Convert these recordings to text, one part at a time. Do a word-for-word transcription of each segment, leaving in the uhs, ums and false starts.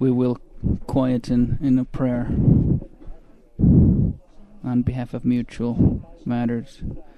we will quieten in a prayer on behalf of mutual matters.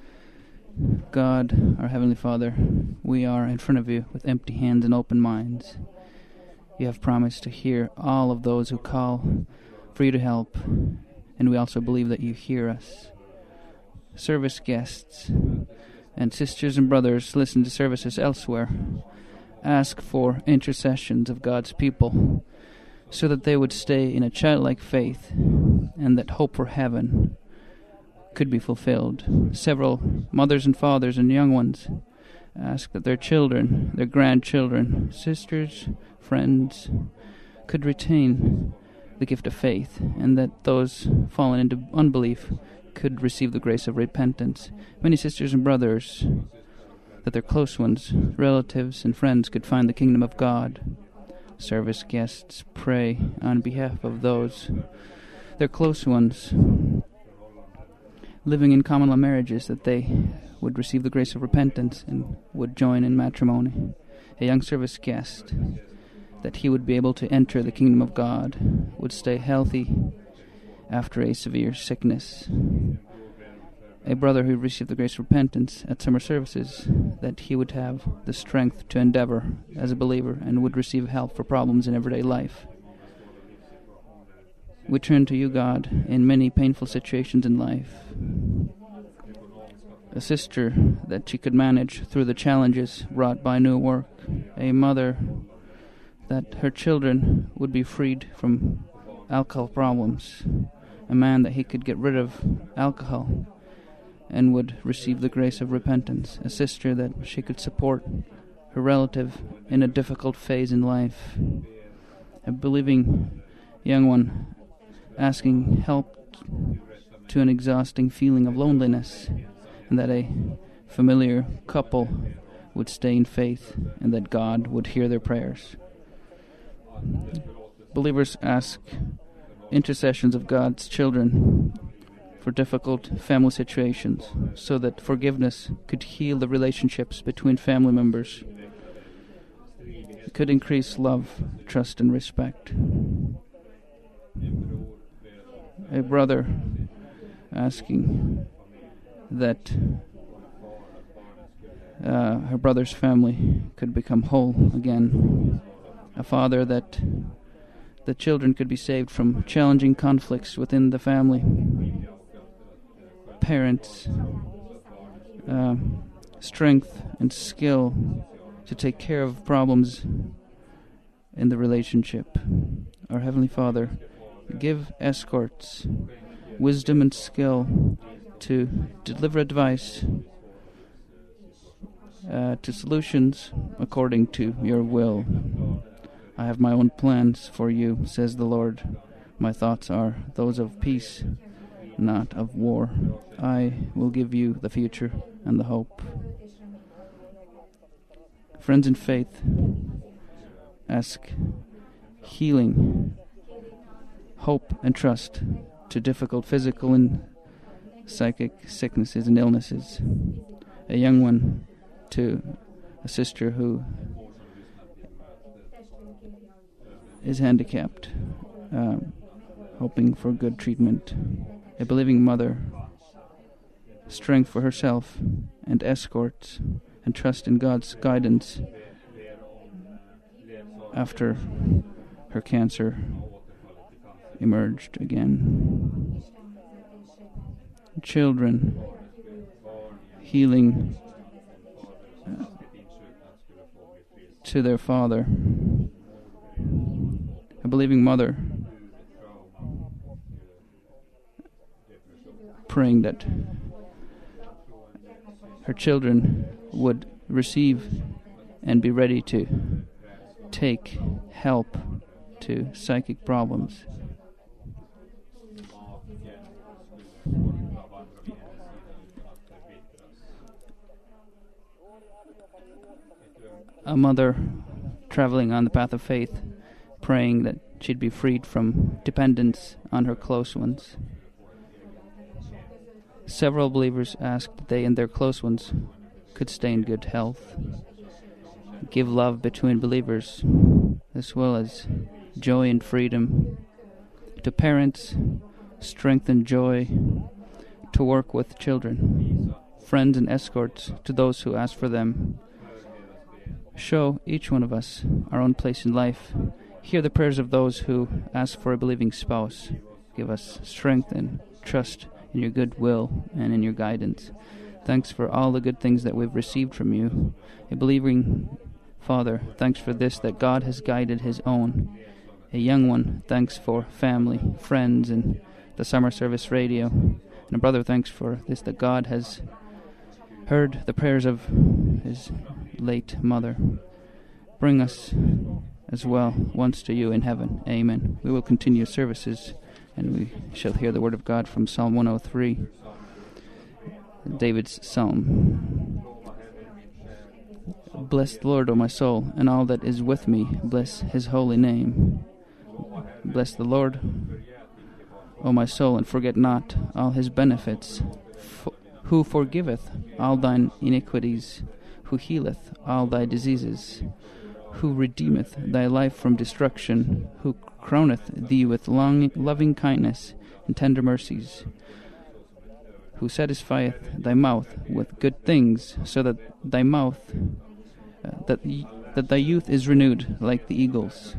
God, our Heavenly Father, we are in front of you with empty hands and open minds. You have promised to hear all of those who call for you to help, and we also believe that you hear us. Service guests and sisters and brothers listen to services elsewhere. Ask for intercessions of God's people so that they would stay in a childlike faith and that hope for heaven could be fulfilled. Several mothers and fathers and young ones ask that their children, their grandchildren, sisters, friends could retain the gift of faith, and that those fallen into unbelief could receive the grace of repentance. Many sisters and brothers, that their close ones, relatives, and friends could find the kingdom of God. Service guests pray on behalf of those, their close ones, living in common law marriages, that they would receive the grace of repentance and would join in matrimony. A young service guest, that he would be able to enter the kingdom of God, would stay healthy after a severe sickness. A brother who received the grace of repentance at summer services, that he would have the strength to endeavor as a believer and would receive help for problems in everyday life. We turn to you, God, in many painful situations in life. A sister that she could manage through the challenges brought by new work. A mother that her children would be freed from alcohol problems. A man that he could get rid of alcohol and would receive the grace of repentance. A sister that she could support her relative in a difficult phase in life. A believing young one asking help to an exhausting feeling of loneliness, and that a familiar couple would stay in faith and that God would hear their prayers. Believers ask intercessions of God's children for difficult family situations, so that forgiveness could heal the relationships between family members. It could increase love, trust, and respect. A brother asking that uh, her brother's family could become whole again. A father that the children could be saved from challenging conflicts within the family. Parents, uh, strength and skill to take care of problems in the relationship. Our Heavenly Father, give escorts wisdom and skill to deliver advice uh, to solutions according to your will. I have my own plans for you, says the Lord. My thoughts are those of peace, not of war. I will give you the future and the hope. Friends in faith, ask healing, hope, and trust to difficult physical and psychic sicknesses and illnesses. A young one to a sister who is handicapped, um, hoping for good treatment. A believing mother, strength for herself and escorts, and trust in God's guidance after her cancer emerged again. Children, healing uh, to their father. A believing mother praying that her children would receive and be ready to take help to psychic problems. A mother traveling on the path of faith, praying that she'd be freed from dependence on her close ones. Several believers asked that they and their close ones could stay in good health, give love between believers, as well as joy and freedom. To parents, strength and joy to work with children. Friends and escorts to those who ask for them. Show each one of us our own place in life. Hear the prayers of those who ask for a believing spouse. Give us strength and trust in your goodwill and in your guidance. Thanks for all the good things that we've received from you. A believing Father, thanks for this, that God has guided his own. A young one, thanks for family, friends, and the summer service radio. And a brother, thanks for this, that God has heard the prayers of his late mother. Bring us as well once to you in heaven. Amen. We will continue services, and we shall hear the word of God from Psalm one oh three, David's psalm. Bless the Lord, O my soul, and all that is with me. Bless his holy name. Bless the Lord, O my soul, and forget not all his benefits, F- who forgiveth all thine iniquities, who healeth all thy diseases, who redeemeth thy life from destruction, who crowneth thee with long loving kindness and tender mercies, who satisfieth thy mouth with good things, so that thy mouth, uh, that, y- that thy youth is renewed like the eagles.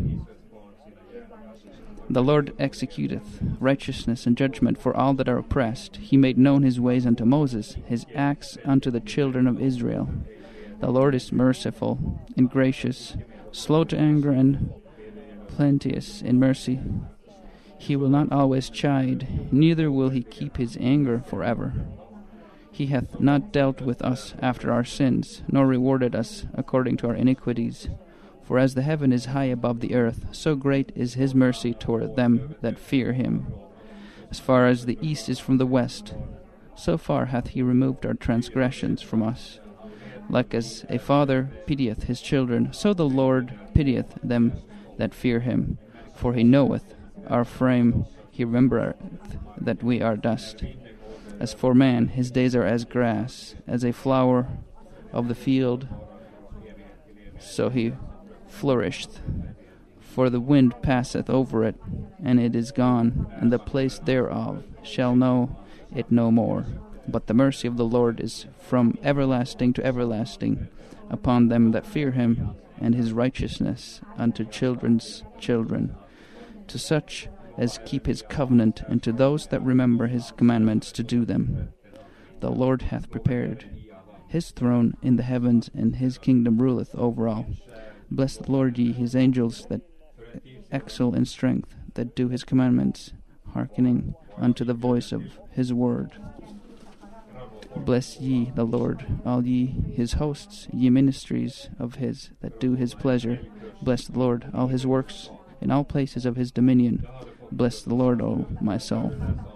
The Lord executeth righteousness and judgment for all that are oppressed. He made known his ways unto Moses, his acts unto the children of Israel. The Lord is merciful and gracious, slow to anger and plenteous in mercy. He will not always chide, neither will he keep his anger forever. He hath not dealt with us after our sins, nor rewarded us according to our iniquities. For as the heaven is high above the earth, so great is his mercy toward them that fear him. As far as the east is from the west, so far hath he removed our transgressions from us. Like as a father pitieth his children, so the Lord pitieth them that fear him. For he knoweth our frame, he remembereth that we are dust. As for man, his days are as grass, as a flower of the field, so he flourisheth. For the wind passeth over it, and it is gone, and the place thereof shall know it no more. But the mercy of the Lord is from everlasting to everlasting upon them that fear him, and his righteousness unto children's children, to such as keep his covenant, and to those that remember his commandments to do them. The Lord hath prepared his throne in the heavens, and his kingdom ruleth over all. Bless the Lord, ye his angels that excel in strength, that do his commandments, hearkening unto the voice of his word. Bless ye the Lord, all ye his hosts, ye ministries of his that do his pleasure. Bless the Lord, all his works, in all places of his dominion. Bless the Lord, O my soul.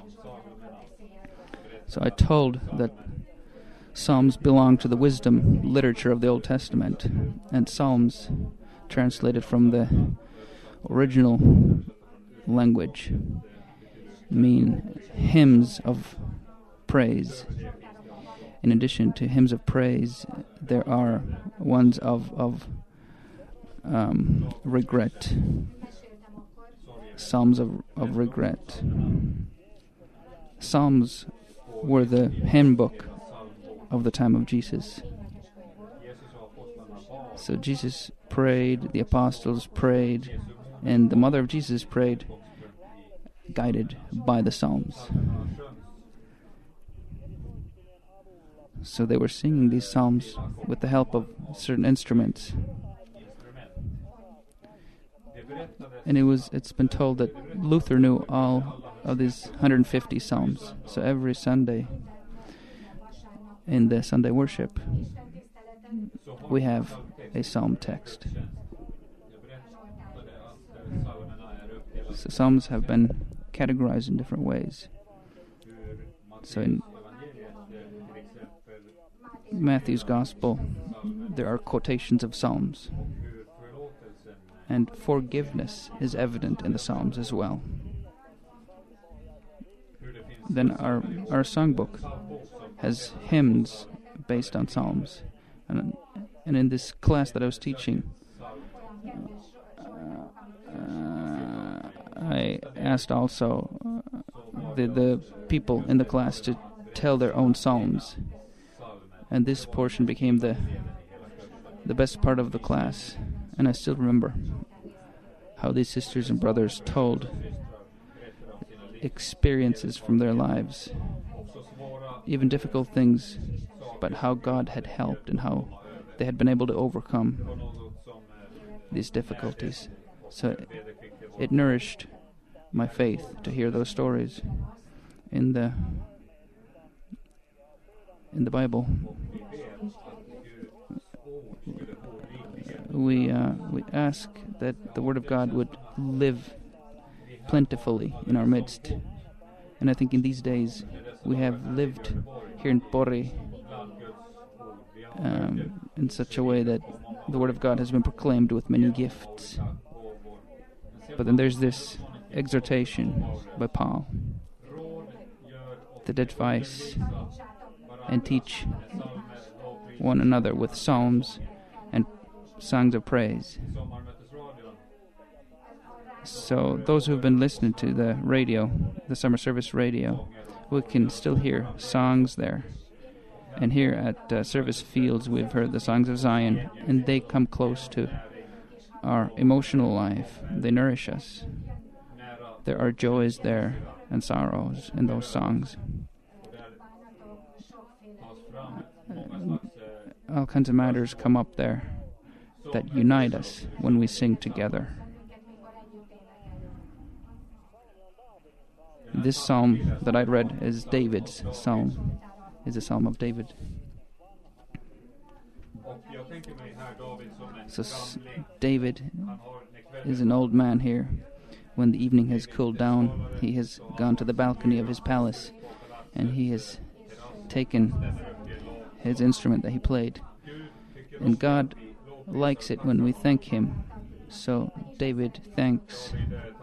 So I told that Psalms belong to the wisdom literature of the Old Testament, and Psalms, translated from the original language, mean hymns of praise. In addition to hymns of praise, there are ones of of um, regret, psalms of, of regret. Psalms were the hymn book of the time of Jesus. So Jesus prayed, the apostles prayed, and the mother of Jesus prayed, guided by the Psalms. So they were singing these psalms with the help of certain instruments. And it was it's been told that Luther knew all of these one hundred fifty psalms. So every Sunday in the Sunday worship we have a psalm text. So psalms have been categorized in different ways. So in Matthew's Gospel, there are quotations of Psalms, and forgiveness is evident in the Psalms as well. Then our our songbook has hymns based on Psalms, and and in this class that I was teaching, uh, uh, I asked also uh, the, the people in the class to tell their own psalms. And this portion became the the best part of the class. And I still remember how these sisters and brothers told experiences from their lives, even difficult things, but how God had helped and how they had been able to overcome these difficulties. So it nourished my faith to hear those stories in the in the Bible. We uh, we ask that the Word of God would live plentifully in our midst. And I think in these days we have lived here in Pori um, in such a way that the Word of God has been proclaimed with many gifts. But then there's this exhortation by Paul that advise and teach one another with psalms and songs of praise. So those who have been listening to the radio, the summer service radio, we can still hear songs there. And here at uh, Service Fields we've heard the songs of Zion, and they come close to our emotional life. They nourish us. There are joys there and sorrows in those songs. Uh, all kinds of matters come up there that unite us when we sing together. This psalm that I read is David's psalm, is a psalm of David. So s- David is an old man here. When the evening has cooled down, he has gone to the balcony of his palace, and he has taken his instrument that he played. And God likes it when we thank him. So David thanks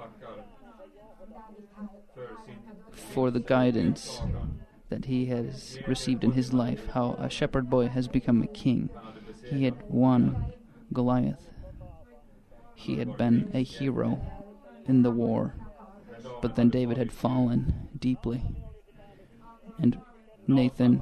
for the guidance that he has received in his life, how a shepherd boy has become a king. He had won Goliath. He had been a hero in the war, but then David had fallen deeply. And Nathan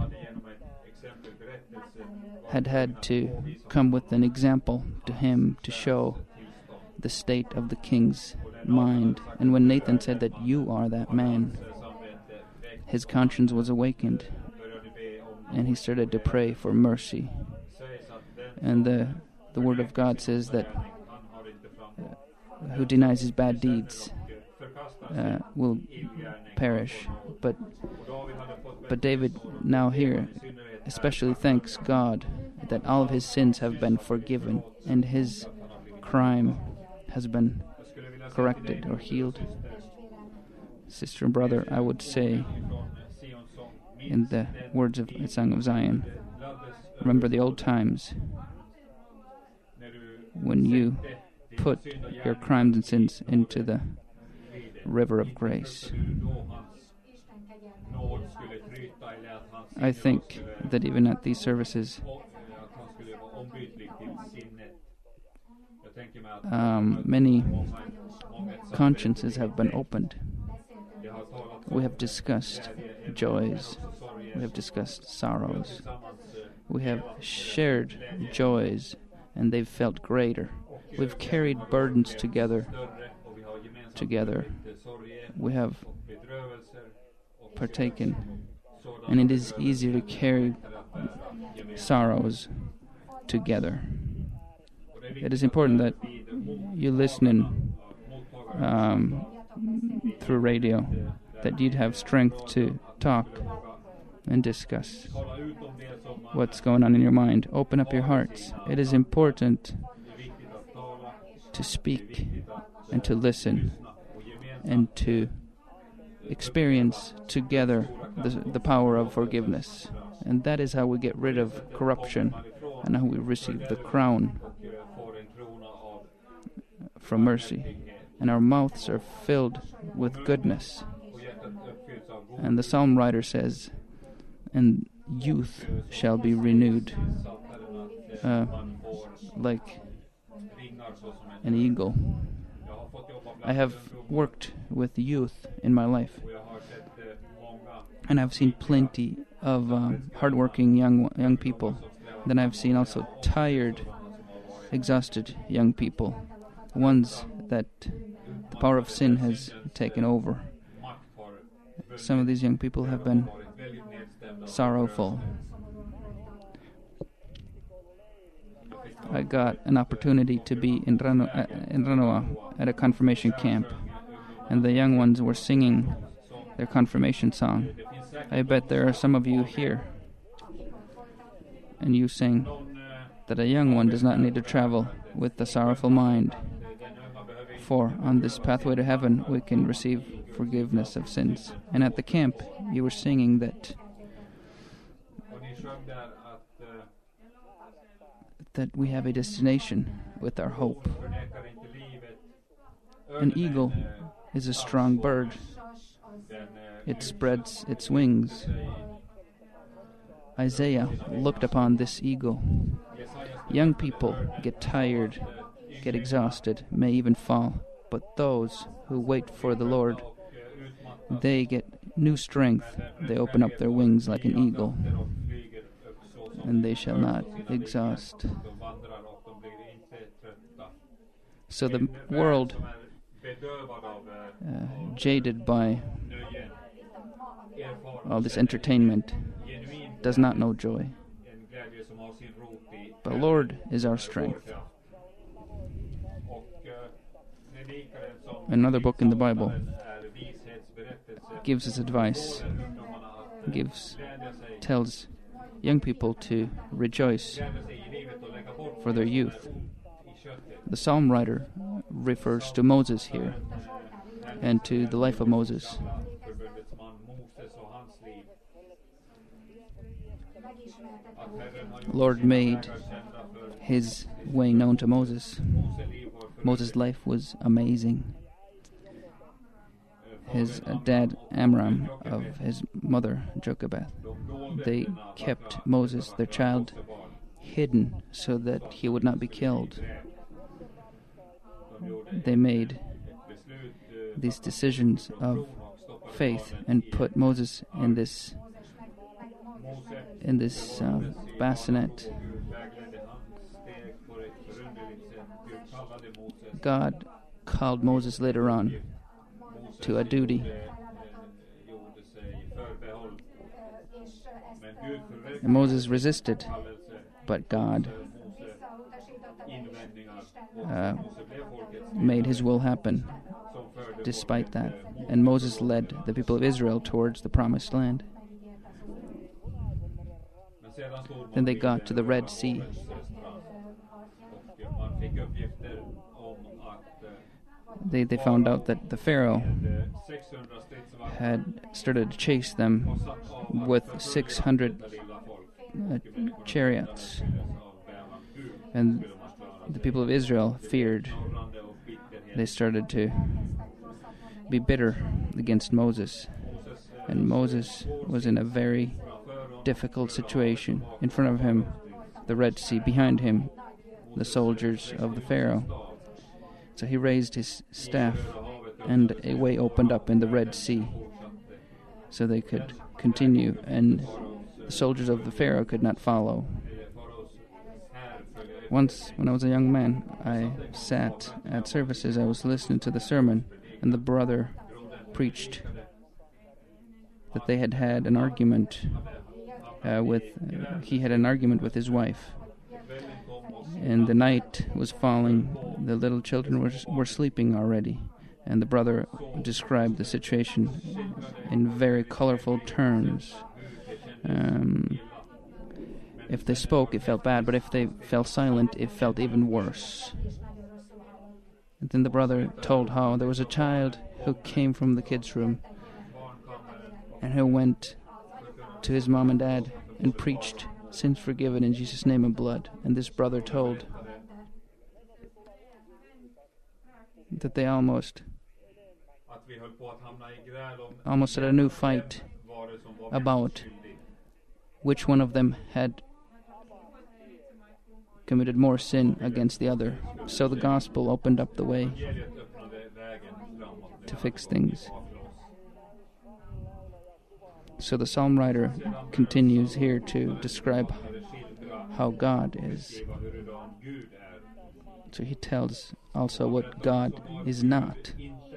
had had to come with an example to him to show the state of the king's mind. And when Nathan said that you are that man, his conscience was awakened, and he started to pray for mercy. And the the word of God says that uh, who denies his bad deeds uh, will perish. But but David now here especially thanks God that all of his sins have been forgiven and his crime has been corrected or healed. Sister and brother, I would say in the words of the Song of Zion, remember the old times when you put your crimes and sins into the river of grace. I think that even at these services, um, many consciences have been opened. We have discussed joys. We have discussed sorrows. We have shared joys, and they've felt greater. We've carried burdens together. Together, we have partaken, and it is easier to carry sorrows together. It is important that you listen in, um, through radio, that you'd have strength to talk and discuss what's going on in your mind. Open up your hearts. It is important to speak and to listen and to experience together the, the power of forgiveness. And that is how we get rid of corruption and how we receive the crown from mercy. And our mouths are filled with goodness. And the psalm writer says, and youth shall be renewed uh, like an eagle. I have worked with youth in my life, and I've seen plenty of um, hardworking young young people. Then I've seen also tired, exhausted young people, ones that the power of sin has taken over. Some of these young people have been sorrowful. I got an opportunity to be in, Rano, uh, in Ranoa at a confirmation camp, and the young ones were singing their confirmation song. I bet there are some of you here, and you sing that a young one does not need to travel with a sorrowful mind, for on this pathway to heaven we can receive forgiveness of sins. And at the camp you were singing that that we have a destination with our hope. An eagle is a strong bird. It spreads its wings. Isaiah looked upon this eagle. Young people get tired, get exhausted, may even fall, but those who wait for the Lord, they get new strength. They open up their wings like an eagle, and they shall not exhaust. So the world, uh, jaded by all this entertainment, does not know joy. But Lord is our strength. Another book in the Bible gives us advice, gives, tells young people to rejoice for their youth. The psalm writer refers to Moses here and to the life of Moses. Lord made his way known to Moses. Moses' life was amazing. His uh, dad Amram of his mother Jochebed, they kept Moses, their child, hidden so that he would not be killed. They made these decisions of faith and put Moses in this in this uh, bassinet. God called Moses later on to a duty. And Moses resisted, but God uh, made his will happen despite that. And Moses led the people of Israel towards the promised land. Then they got to the Red Sea. They, they found out that the Pharaoh had started to chase them with six hundred uh, chariots. And the people of Israel feared. They started to be bitter against Moses. And Moses was in a very difficult situation. In front of him, the Red Sea. Behind him, the soldiers of the Pharaoh. So he raised his staff, and a way opened up in the Red Sea, so they could continue, and the soldiers of the Pharaoh could not follow. Once, when I was a young man, I sat at services. I was listening to the sermon, and the brother preached that they had had an argument uh, with, uh, he had an argument with his wife. And the night was falling. The little children were were sleeping already. And the brother described the situation in very colorful terms. Um, if they spoke, it felt bad, but if they fell silent, it felt even worse. And then the brother told how there was a child who came from the kids' room and who went to his mom and dad and preached sins forgiven in Jesus' name and blood. And this brother told that they almost almost had a new fight about which one of them had committed more sin against the other. So the gospel opened up the way. to fix things. So the psalm writer continues here to describe how God is. So he tells also what God is not.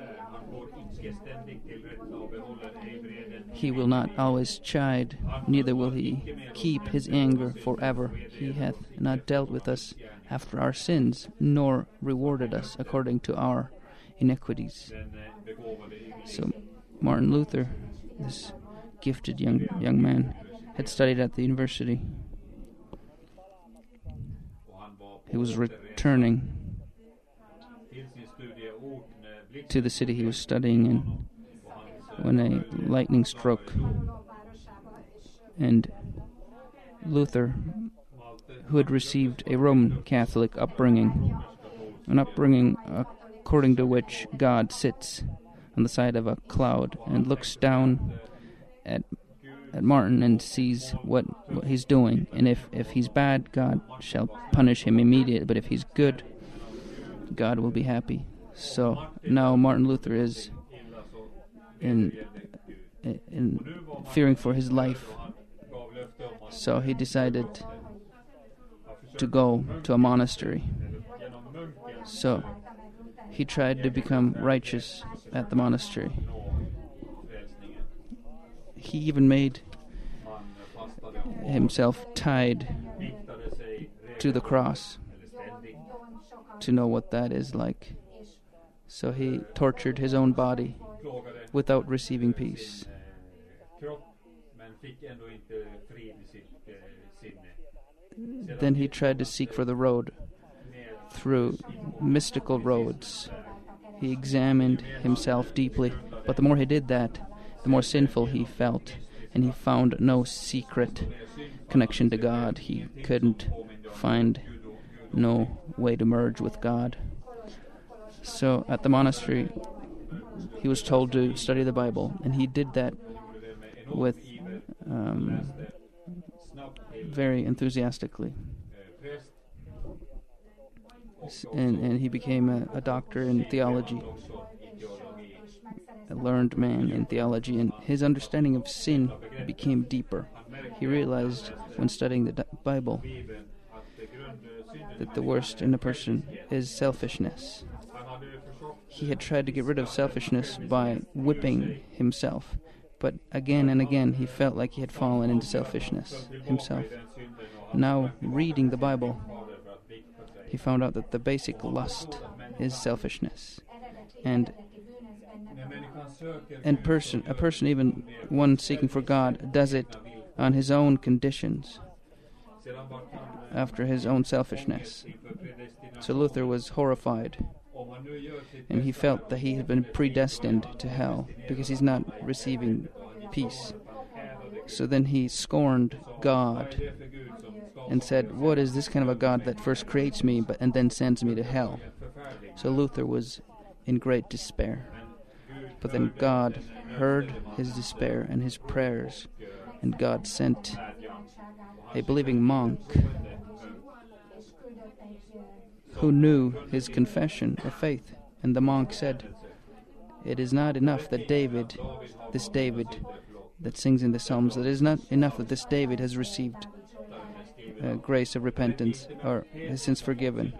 He will not always chide, neither will he keep his anger forever. He hath not dealt with us after our sins, nor rewarded us according to our iniquities. So Martin Luther, this gifted young young man, had studied at the university. He was returning to the city he was studying in when a lightning struck, and Luther, who had received a Roman Catholic upbringing, an upbringing according to which God sits on the side of a cloud and looks down at at Martin and sees what, what he's doing, and if, if he's bad, God shall punish him immediately, but if he's good, God will be happy. So now Martin Luther is in in fearing for his life, so he decided to go to a monastery. So he tried to become righteous at the monastery. He even made himself tied to the cross to know what that is like. So he tortured his own body without receiving peace. Then he tried to seek for the road through mystical roads. He examined himself deeply, but the more he did that, the more sinful he felt, and he found no secret connection to God. He couldn't find no way to merge with God. So at the monastery, he was told to study the Bible, and he did that with um, very enthusiastically. And, and he became a, a doctor in theology, a learned man in theology, and his understanding of sin became deeper. He realized when studying the Bible that the worst in a person is selfishness. He had tried to get rid of selfishness by whipping himself, but again and again he felt like he had fallen into selfishness himself. Now, reading the Bible, he found out that the basic lust is selfishness, and and person a person, even one seeking for God, does it on his own conditions, after his own selfishness. So Luther was horrified, and he felt that he had been predestined to hell because he's not receiving peace. So then he scorned God and said, "What is this kind of a God that first creates me but and then sends me to hell?" So Luther was in great despair. But then God heard his despair and his prayers, and God sent a believing monk who knew his confession of faith. And the monk said, "It is not enough that David, this David that sings in the Psalms, it is not enough that this David has received uh, grace of repentance or his sins forgiven.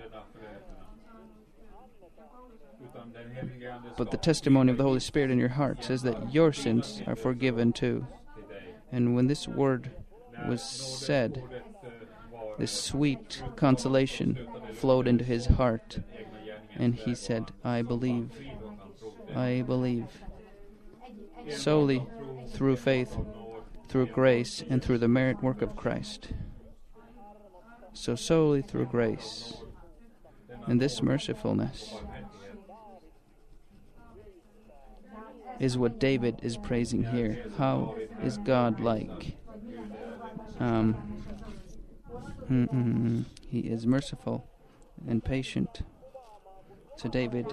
But the testimony of the Holy Spirit in your heart says that your sins are forgiven too." And when this word was said, this sweet consolation flowed into his heart, and he said, "I believe, I believe." Solely through faith, through grace, and through the merit work of Christ. So solely through grace. And this mercifulness is what David is praising here. How is God like? Um, mm, mm, mm. He is merciful and patient. So David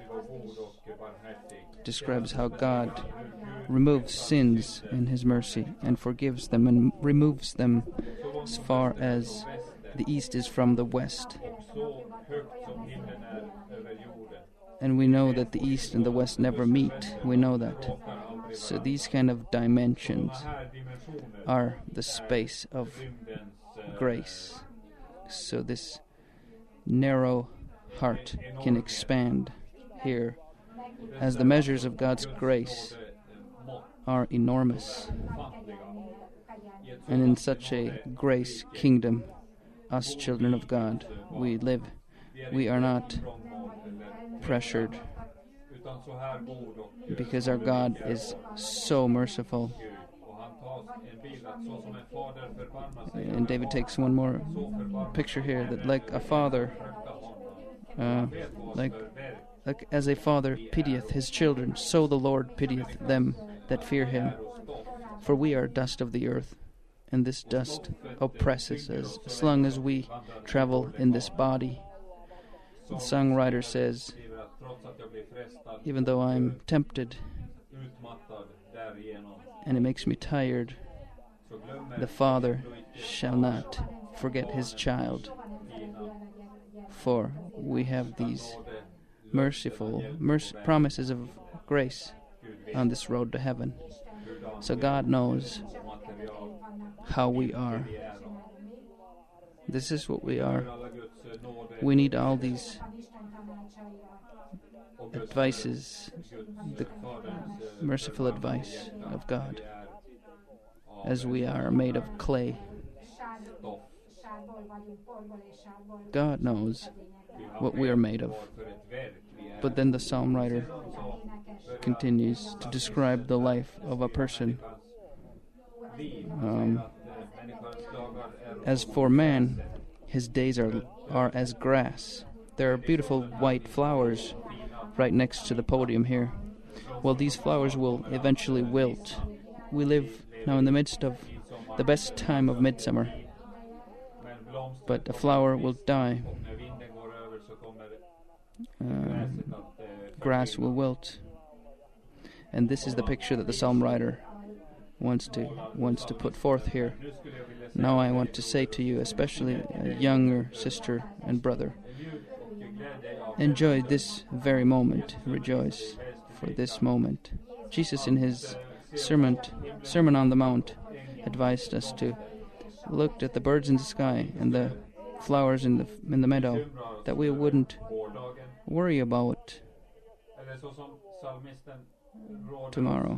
describes how God removes sins in his mercy and forgives them and removes them as far as the east is from the west. And we know that the East and the West never meet. We know that. So these kind of dimensions are the space of grace. So this narrow heart can expand here as the measures of God's grace are enormous. And in such a grace kingdom, us children of God, we live. We are not pressured because our God is so merciful. And David takes one more picture here, that like a father, uh, like like as a father pitieth his children, so the Lord pitieth them that fear him. For we are dust of the earth, and this dust oppresses us as long as we travel in this body. The songwriter says, even though I'm tempted and it makes me tired, the Father shall not forget his child. For we have these merciful merc- promises of grace on this road to heaven. So God knows how we are. This is what we are. We need all these advices, the merciful advice of God, as we are made of clay. God knows what we are made of. But then the psalm writer continues to describe the life of a person. Um, as for man, his days are are as grass. There are beautiful white flowers right next to the podium here. Well, these flowers will eventually wilt. We live now in the midst of the best time of midsummer, but a flower will die. Uh, grass will wilt. And this is the picture that the psalm writer wants to wants to put forth here. Now I want to say to you, especially a younger sister and brother, enjoy this very moment. Rejoice for this moment. Jesus in his sermon, Sermon on the Mount advised us to look at the birds in the sky and the flowers in the in the meadow, that we wouldn't worry about tomorrow.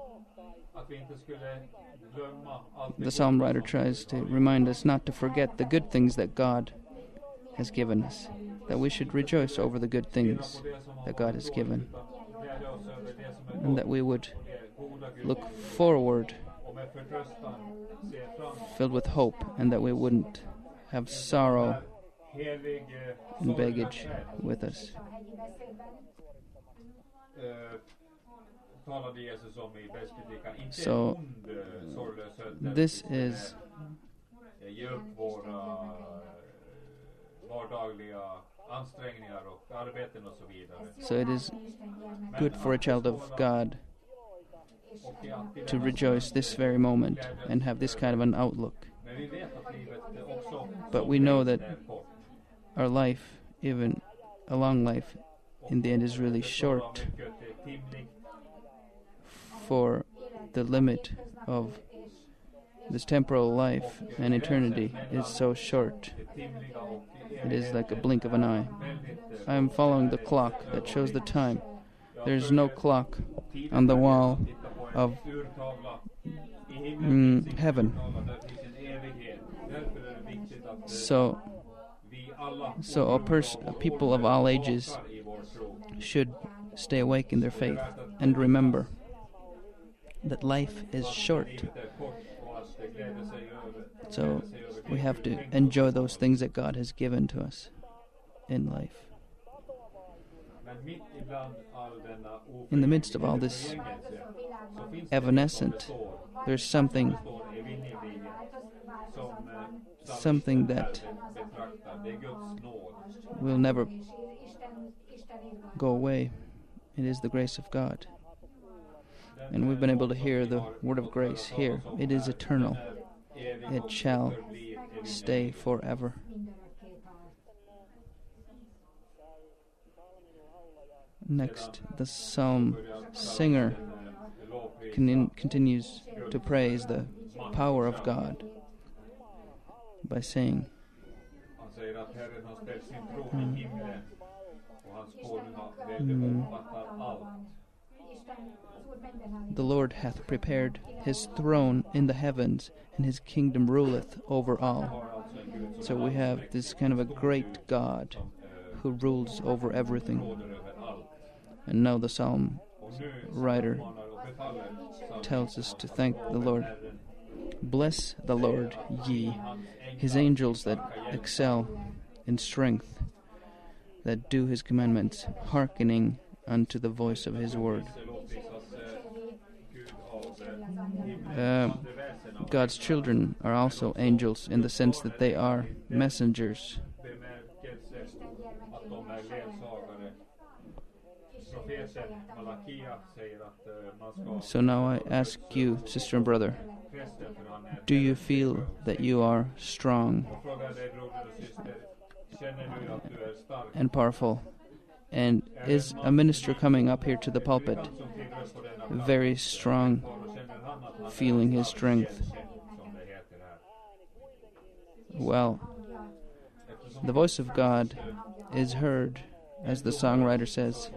The psalm writer tries to remind us not to forget the good things that God has given us, that we should rejoice over the good things that God has given, and that we would look forward filled with hope, and that we wouldn't have sorrow and baggage with us. So this is so it is good for a child of God to rejoice this very moment and have this kind of an outlook. But we know that our life, even a long life, in the end is really short, for the limit of this temporal life and eternity is so short. It is like a blink of an eye. I am following the clock that shows the time. There is no clock on the wall of mm, heaven. So, so a pers- people of all ages should stay awake in their faith and remember that life is short. So we have to enjoy those things that God has given to us in life. In the midst of all this evanescent, there's something something that will never go away. It is the grace of God. And we've been able to hear the word of grace here. It is eternal. It shall stay forever. Next, the psalm singer con- continues to praise the power of God by saying, mm, mm, the Lord hath prepared his throne in the heavens, and his kingdom ruleth over all. So we have this kind of a great God who rules over everything. And now the psalm writer tells us to thank the Lord. Bless the Lord, ye, his angels that excel in strength, that do his commandments, hearkening unto the voice of his word. Uh, God's children are also angels in the sense that they are messengers. So now I ask you, sister and brother, do you feel that you are strong and powerful? And is a minister coming up here to the pulpit very strong, feeling his strength? Well, the voice of God is heard, as the songwriter says,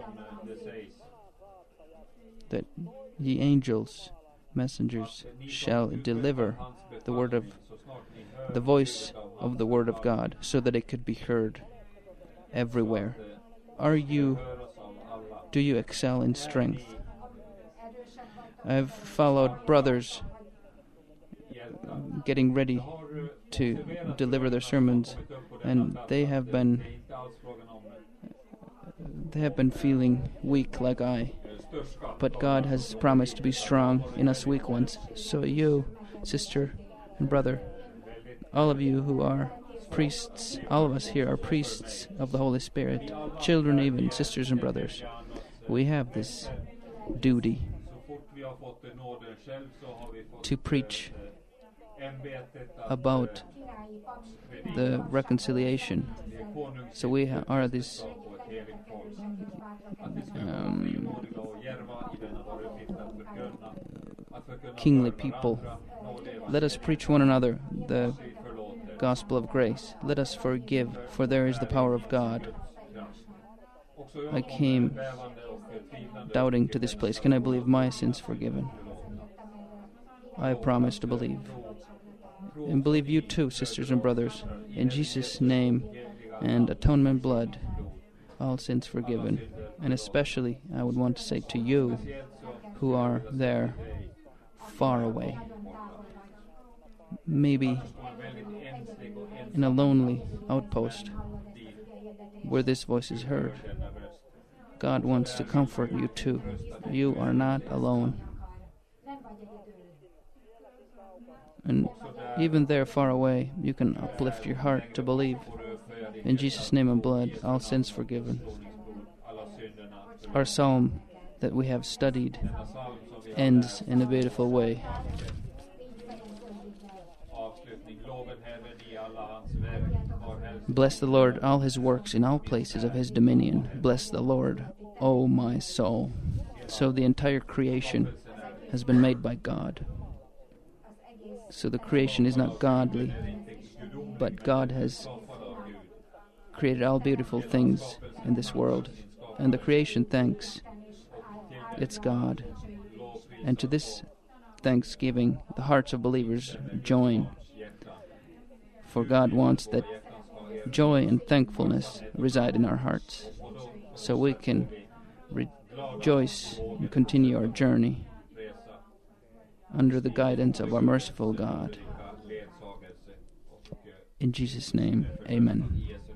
that ye angels, messengers, shall deliver the word of the voice of the word of God, so that it could be heard everywhere. Are you, do you excel in strength? I've followed brothers getting ready to deliver their sermons, and they have been they have been feeling weak like I. But God has promised to be strong in us weak ones. So you, sister and brother, all of you who are priests, all of us here are priests of the Holy Spirit, children even, sisters and brothers. We have this duty to preach about the reconciliation. So we ha- are this um, kingly people. Let us preach one another the gospel of grace. Let us forgive, for there is the power of God. I came doubting to this place. Can I believe my sins forgiven? I promise to believe. And believe you too, sisters and brothers, in Jesus' name and atonement blood, all sins forgiven. And especially, I would want to say to you who are there far away, maybe in a lonely outpost where this voice is heard. God wants to comfort you too. You are not alone. And even there far away, you can uplift your heart to believe. In Jesus' name and blood, all sins forgiven. Our psalm that we have studied ends in a beautiful way. Bless the Lord, all his works in all places of his dominion. Bless the Lord, O my soul. So the entire creation has been made by God. So the creation is not godly, but God has created all beautiful things in this world. And the creation thanks its God. And to this thanksgiving, the hearts of believers join. For God wants that joy and thankfulness reside in our hearts, so we can rejoice and continue our journey under the guidance of our merciful God. In Jesus' name, amen.